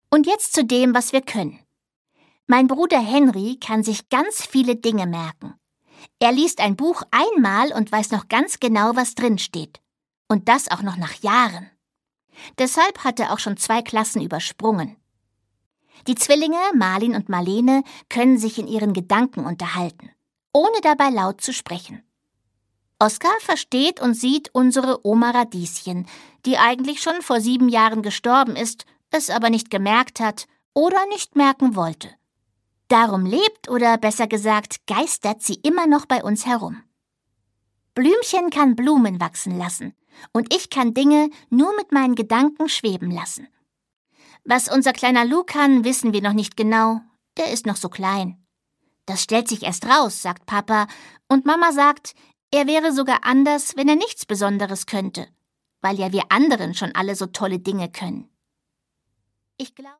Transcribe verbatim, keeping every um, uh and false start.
Und jetzt zu dem, was wir können. Mein Bruder Henry kann sich ganz viele Dinge merken. Er liest ein Buch einmal und weiß noch ganz genau, was drin steht. Und das auch noch nach Jahren. Deshalb hat er auch schon zwei Klassen übersprungen. Die Zwillinge, Marlin und Marlene, können sich in ihren Gedanken unterhalten, ohne dabei laut zu sprechen. Oskar versteht und sieht unsere Oma Radieschen, die eigentlich schon vor sieben Jahren gestorben ist, es aber nicht gemerkt hat oder nicht merken wollte. Darum lebt oder besser gesagt geistert sie immer noch bei uns herum. Blümchen kann Blumen wachsen lassen und ich kann Dinge nur mit meinen Gedanken schweben lassen. Was unser kleiner Lou kann, wissen wir noch nicht genau, der ist noch so klein. Das stellt sich erst raus, sagt Papa, und Mama sagt, er wäre sogar anders, wenn er nichts Besonderes könnte, weil ja wir anderen schon alle so tolle Dinge können. Ich glaube